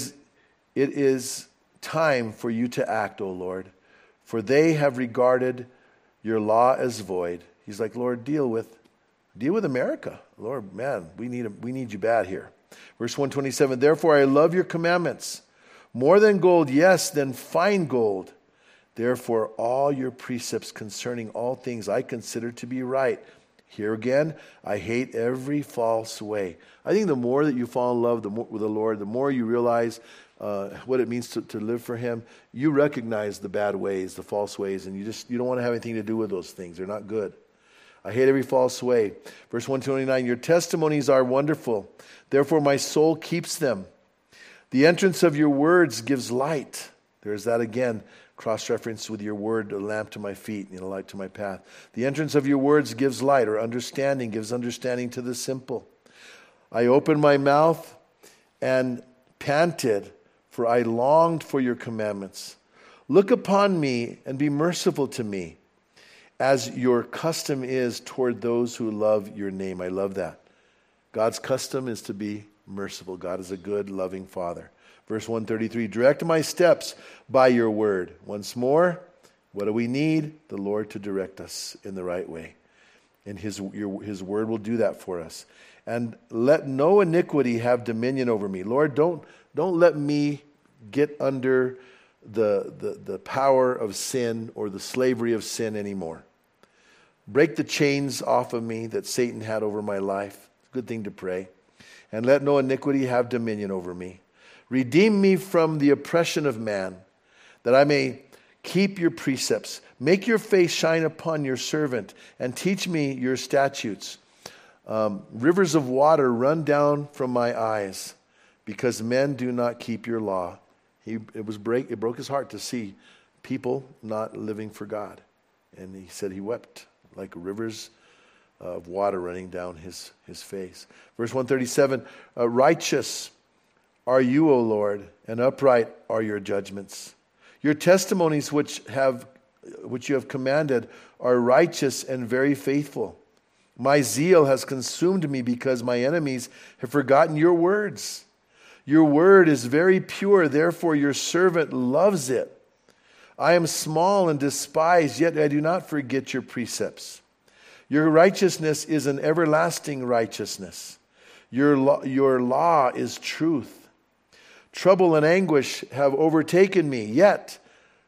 is time for you to act, O Lord, for they have regarded your law as void. He's like, Lord, deal with America. Lord, man, we need you bad here. Verse 127, "Therefore I love your commandments, More than gold, yes, than fine gold. Therefore, all your precepts concerning all things I consider to be right. Here again, I hate every false way. I think the more that you fall in love with the Lord, the more you realize what it means to live for Him. You recognize the bad ways, the false ways, and you don't want to have anything to do with those things. They're not good. I hate every false way. Verse 129, your testimonies are wonderful. Therefore, my soul keeps them. The entrance of your words gives light. There's that again. Cross-reference with your word, a lamp to my feet, a light to my path. The entrance of your words gives light, or understanding, gives understanding to the simple. I opened my mouth and panted, for I longed for your commandments. Look upon me and be merciful to me, as your custom is toward those who love your name. I love that. God's custom is to be merciful. God is a good, loving Father. Verse 133, direct my steps by your word. Once more, what do we need? The Lord to direct us in the right way. And His word will do that for us. And let no iniquity have dominion over me. Lord, don't let me get under the power of sin or the slavery of sin anymore. Break the chains off of me that Satan had over my life. It's a good thing to pray. And let no iniquity have dominion over me. Redeem me from the oppression of man, that I may keep your precepts. Make your face shine upon your servant, and teach me your statutes. Rivers of water run down from my eyes, because men do not keep your law. It broke his heart to see people not living for God. And he said he wept like rivers of water running down his face. Verse 137, righteous are you, O Lord, and upright are your judgments. Your testimonies which you have commanded are righteous and very faithful. My zeal has consumed me because my enemies have forgotten your words. Your word is very pure, therefore your servant loves it. I am small and despised, yet I do not forget your precepts. Your righteousness is an everlasting righteousness. Your law is truth. Trouble and anguish have overtaken me, yet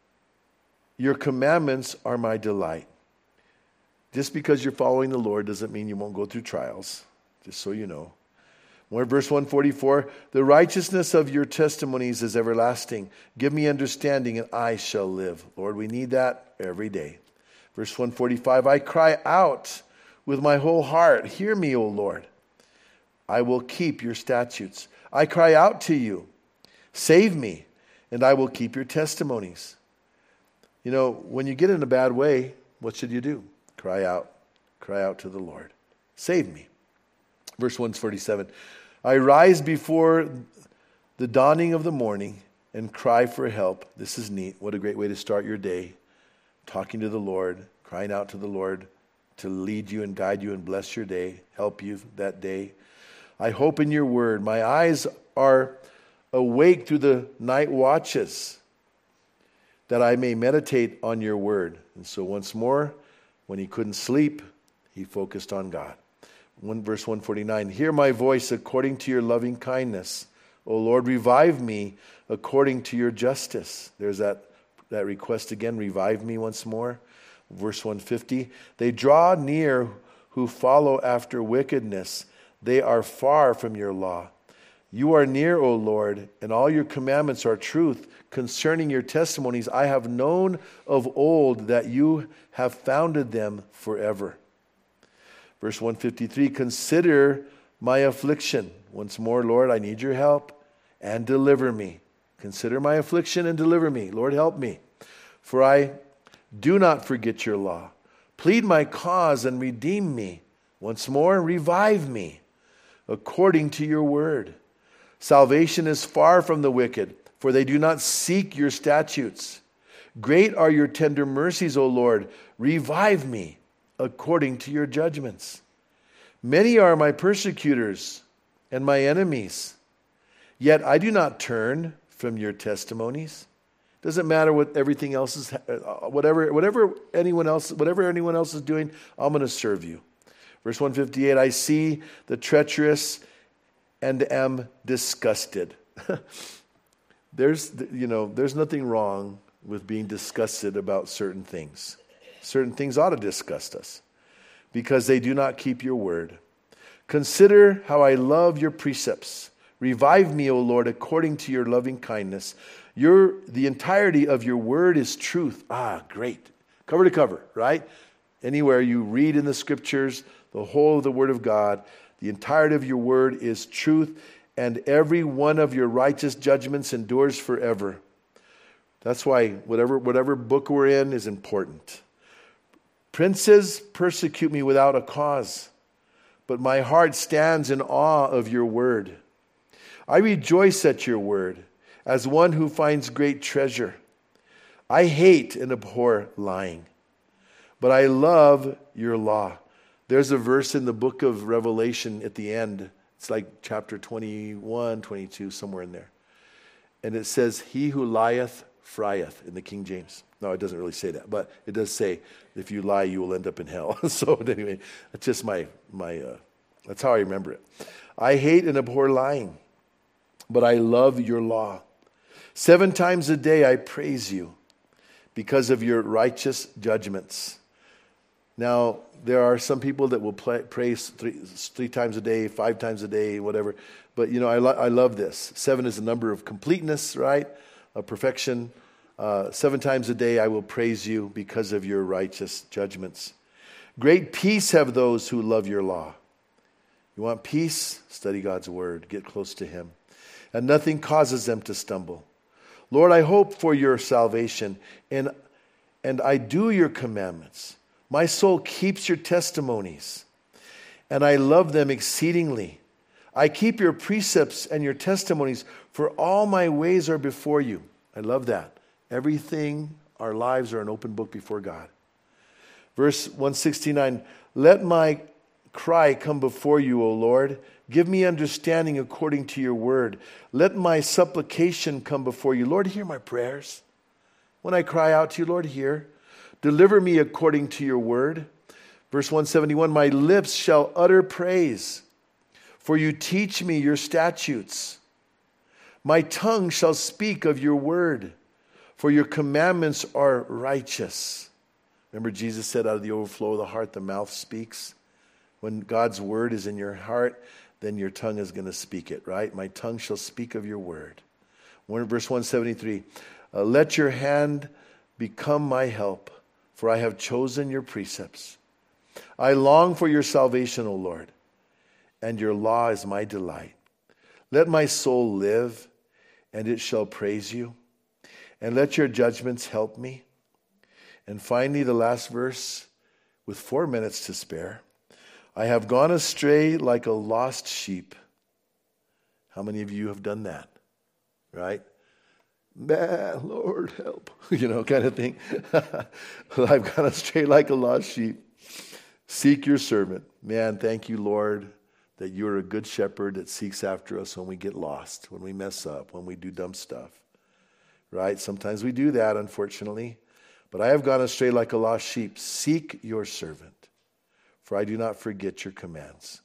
your commandments are my delight. Just because you're following the Lord doesn't mean you won't go through trials, just so you know. Verse 144, the righteousness of your testimonies is everlasting. Give me understanding and I shall live. Lord, we need that every day. Verse 145, I cry out with my whole heart. Hear me, O Lord. I will keep your statutes. I cry out to you. Save me, and I will keep your testimonies. When you get in a bad way, what should you do? Cry out. Cry out to the Lord. Save me. Verse 147, I rise before the dawning of the morning and cry for help. This is neat. What a great way to start your day. Talking to the Lord, crying out to the Lord to lead you and guide you and bless your day, help you that day. I hope in your word. My eyes are awake through the night watches, that I may meditate on your word. And so once more, when he couldn't sleep, he focused on God. Verse 149, hear my voice according to your loving kindness. O Lord, revive me according to your justice. There's that request again, revive me once more. Verse 150, they draw near who follow after wickedness. They are far from your law. You are near, O Lord, and all your commandments are truth. Concerning your testimonies, I have known of old that you have founded them forever. Verse 153, consider my affliction. Once more, Lord, I need your help and deliver me. Consider my affliction and deliver me. Lord, help me. For I do not forget your law. Plead my cause and redeem me. Once more, revive me according to your word. Salvation is far from the wicked, for they do not seek your statutes. Great are your tender mercies, O Lord. Revive me according to your judgments. Many are my persecutors and my enemies, yet I do not turn from your testimonies. Doesn't matter what everything else is, whatever anyone else is doing, I'm going to serve you. Verse 158, I see the treacherous and am disgusted. there's nothing wrong with being disgusted about certain things. Certain things ought to disgust us because they do not keep your word. Consider how I love your precepts. Revive me, O Lord, according to your loving kindness. The entirety of your word is truth. Ah, great. Cover to cover, right? Anywhere you read in the scriptures, the whole of the word of God, the entirety of your word is truth, and every one of your righteous judgments endures forever. That's why whatever book we're in is important. Princes persecute me without a cause, but my heart stands in awe of your word. I rejoice at your word as one who finds great treasure. I hate and abhor lying, but I love your law. There's a verse in the book of Revelation at the end. It's like chapter 21, 22, somewhere in there. And it says, he who lieth, frieth, in the King James. No, it doesn't really say that, but it does say, if you lie, you will end up in hell. So anyway, that's just that's how I remember it. I hate and abhor lying, but I love your law. 7 times a day I praise you because of your righteous judgments. Now, there are some people that will praise three times a day, 5 times a day, whatever. But, I love this. 7 is a number of completeness, right? Of perfection. 7 times a day I will praise you because of your righteous judgments. Great peace have those who love your law. You want peace? Study God's word. Get close to him. And nothing causes them to stumble. Lord, I hope for your salvation, and I do your commandments. My soul keeps your testimonies, and I love them exceedingly. I keep your precepts and your testimonies, for all my ways are before you. I love that. Everything, our lives are an open book before God. Verse 169, let my cry come before you, O Lord. Give me understanding according to your word. Let my supplication come before you. Lord, hear my prayers. When I cry out to you, Lord, hear. Deliver me according to your word. Verse 171, my lips shall utter praise, for you teach me your statutes. My tongue shall speak of your word, for your commandments are righteous. Remember, Jesus said, out of the overflow of the heart, the mouth speaks. When God's word is in your heart, then your tongue is going to speak it, right? My tongue shall speak of your word. Verse 173, let your hand become my help, for I have chosen your precepts. I long for your salvation, O Lord, and your law is my delight. Let my soul live, and it shall praise you, and let your judgments help me. And finally, the last verse, with 4 minutes to spare. I have gone astray like a lost sheep. How many of you have done that? Right? Man, Lord, help. Kind of thing. I've gone astray like a lost sheep. Seek your servant. Man, thank you, Lord, that you're a good shepherd that seeks after us when we get lost, when we mess up, when we do dumb stuff. Right? Sometimes we do that, unfortunately. But I have gone astray like a lost sheep. Seek your servant, for I do not forget your commands.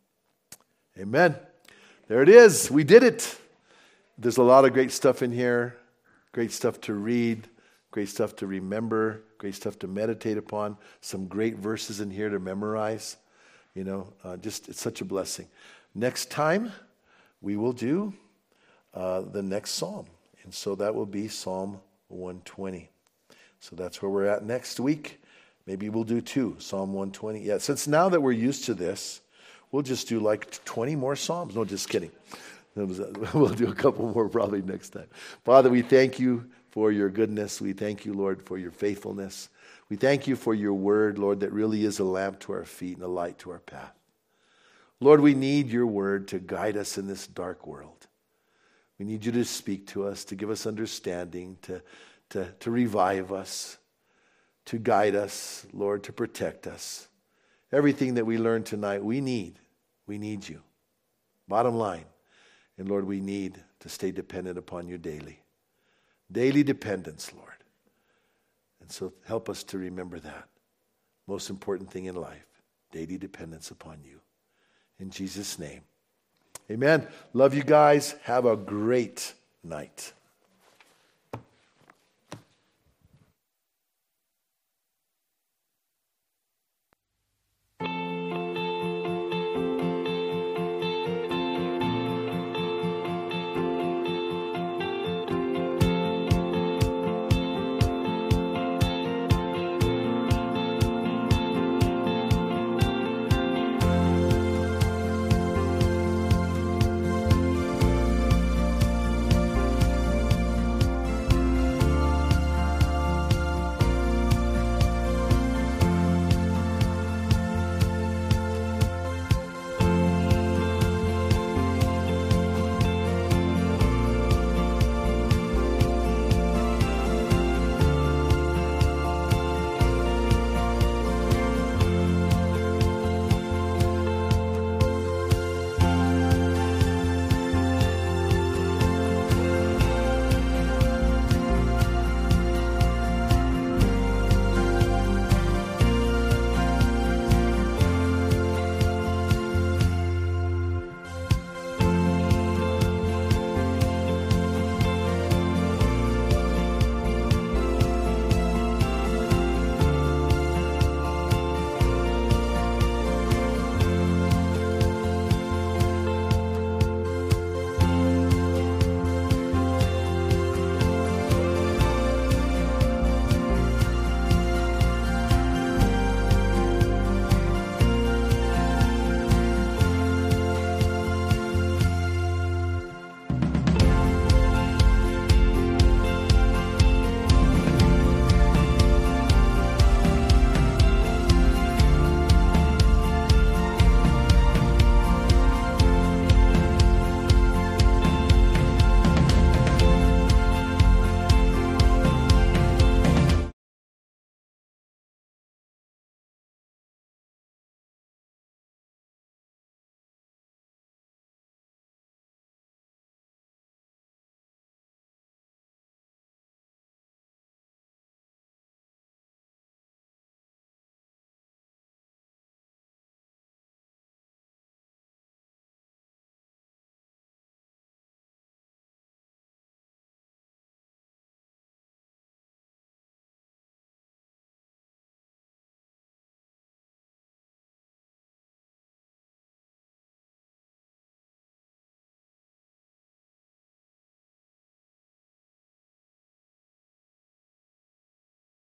Amen. There it is. We did it. There's a lot of great stuff in here. Great stuff to read. Great stuff to remember. Great stuff to meditate upon. Some great verses in here to memorize. It's such a blessing. Next time, we will do the next psalm. And so that will be Psalm 120. So that's where we're at next week. Maybe we'll do 2, Psalm 120. Yeah, since now that we're used to this, we'll just do like 20 more Psalms. No, just kidding. We'll do a couple more probably next time. Father, we thank you for your goodness. We thank you, Lord, for your faithfulness. We thank you for your word, Lord, that really is a lamp to our feet and a light to our path. Lord, we need your word to guide us in this dark world. We need you to speak to us, to give us understanding, to revive us, to guide us, Lord, to protect us. Everything that we learned tonight, we need you. Bottom line. And Lord, we need to stay dependent upon you daily. Daily dependence, Lord. And so help us to remember that. Most important thing in life, daily dependence upon you. In Jesus' name. Amen. Love you guys. Have a great night.